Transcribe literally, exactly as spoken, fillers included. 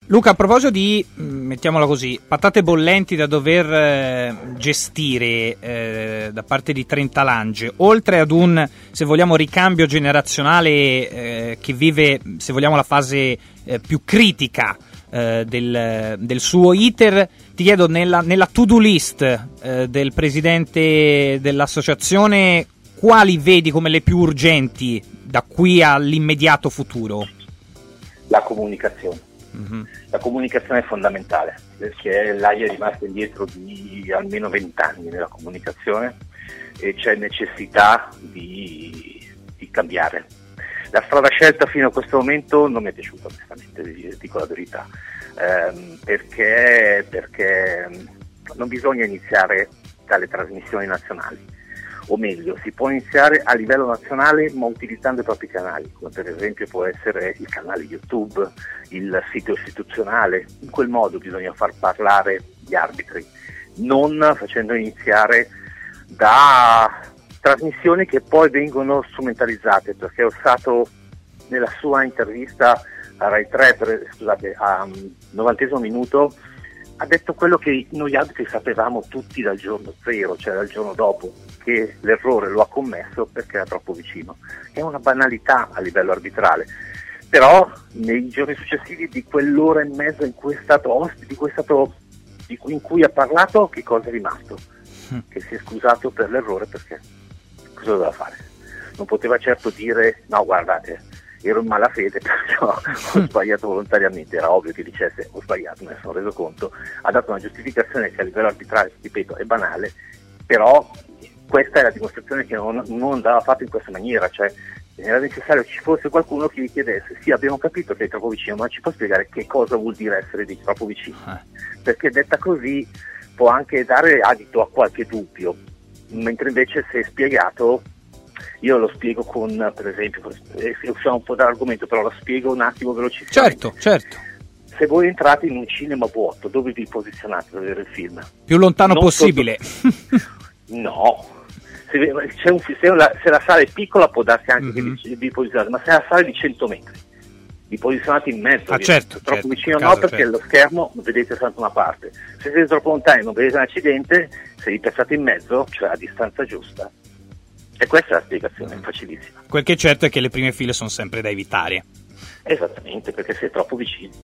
Luca, a proposito di, mettiamola così, patate bollenti da dover eh, gestire eh, da parte di Trentalange, oltre ad un, se vogliamo, ricambio generazionale eh, che vive, se vogliamo, la fase eh, più critica eh, del, del suo iter, ti chiedo, nella, nella to-do list eh, del presidente dell'associazione, quali vedi come le più urgenti da qui all'immediato futuro? La comunicazione. Mm-hmm. La comunicazione è fondamentale, perché l'A I è rimasta indietro di almeno vent'anni nella comunicazione e c'è necessità di, di cambiare. La strada scelta fino a questo momento non mi è piaciuta, onestamente, dico la verità, ehm, perché, perché non bisogna iniziare dalle trasmissioni nazionali. O meglio, si può iniziare a livello nazionale ma utilizzando i propri canali, come per esempio può essere il canale YouTube, il sito istituzionale. In quel modo bisogna far parlare gli arbitri, non facendo iniziare da trasmissioni che poi vengono strumentalizzate, perché Orsato nella sua intervista a Rai tre, per, scusate, a um, novantesimo minuto, ha detto quello che noi arbitri sapevamo tutti dal giorno zero, cioè dal giorno dopo, che l'errore lo ha commesso perché era troppo vicino. È una banalità a livello arbitrale, però nei giorni successivi di quell'ora e mezza in cui è stato ospite, di cui, è stato, di cui, in cui ha parlato, che cosa è rimasto? Che si è scusato per l'errore, perché cosa doveva fare? Non poteva certo dire no, guardate, ero in malafede perché ho sbagliato volontariamente. Era ovvio che dicesse ho sbagliato, me ne sono reso conto. Ha dato una giustificazione che a livello arbitrale, ripeto, è banale, però questa è la dimostrazione che non, non andava fatto in questa maniera, cioè era necessario che ci fosse qualcuno che gli chiedesse sì, abbiamo capito che è troppo vicino, ma ci può spiegare che cosa vuol dire essere di troppo vicino? Perché detta così può anche dare adito a qualche dubbio, mentre invece se è spiegato, io lo spiego con, per esempio, eh, usiamo un po' dall'argomento, però lo spiego un attimo velocissimamente. Certo, certo. Se voi entrate in un cinema vuoto, dove vi posizionate per vedere il film? Più lontano Non possibile. Sotto... No. Se, c'è un, se, la, se la sala è piccola può darsi anche mm-hmm. che vi, vi posizionate, ma se la sala è di cento metri, vi posizionate in mezzo, ah, certo, troppo certo, vicino caso, no, perché certo. lo schermo non vedete soltanto una parte. Se siete troppo lontani non vedete un accidente, se vi piazzate in mezzo, cioè a distanza giusta. E questa è la spiegazione, è facilissima. Quel che è certo è che le prime file sono sempre da evitare. Esattamente, perché sei troppo vicino.